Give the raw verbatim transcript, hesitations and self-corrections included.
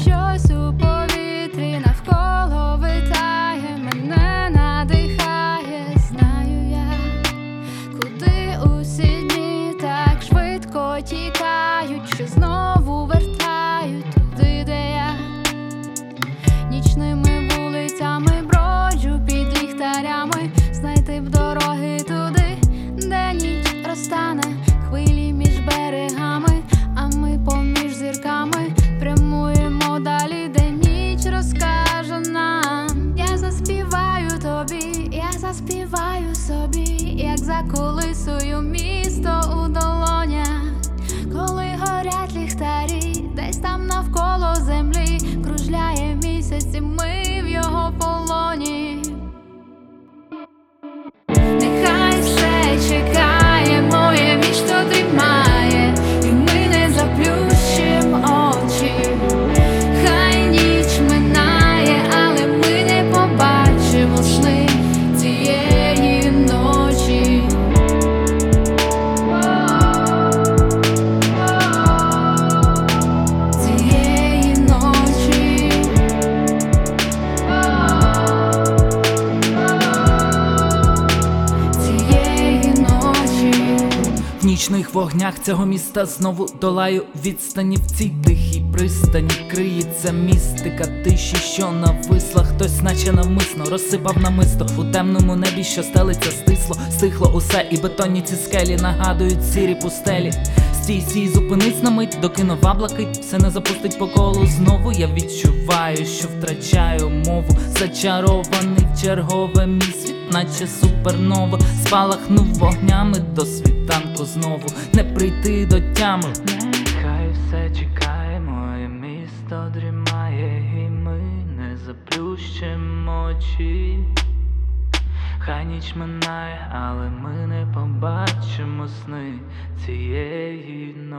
щось у повітрі навколо витає, мене надихає. Знаю я, куди усі дні так швидко тікають, що знову вертають туди, де я нічними вулицями броджу під ліхтарями. Знайти б дороги туди, де ніч розтане, хвилі між берегами, а ми поміж зірками прямуємо далі, де ніч розкаже нам. Я заспіваю тобі, я заспіваю собі, як заколисую місто у долонях, коли горять ліхтарі, десь там навколо землі кружляє місяць, і ми в його полоні. Нехай все чекає, моє місто дрімає, і ми не заплющим очі. Хай ніч минає, але ми не побачимо сни цієї ночі. Цієї ночі. Цієї ночі. В нічних вогнях цього міста знову долаю відстані. В цій тихій пристані криється містика тиші, що нависла. Хтось наче навмисно розсипав намисто у темному небі, що стелиться стисло. Стихло усе, і бетонні ці скелі нагадують сірі пустелі. Стій, стій, зупинись на мить, доки нова блакить все не запустить по колу знову. Я відчуваю, що втрачаю мову, зачарований в чергове мій світ, наче супернова. Спалахнув вогнями до світанку знову, не прийти до тями. Нехай все чекає, моє місто дрімає, і ми не заплющим очі. Хай ніч минає, але ми не побачимо сни цієї ночі.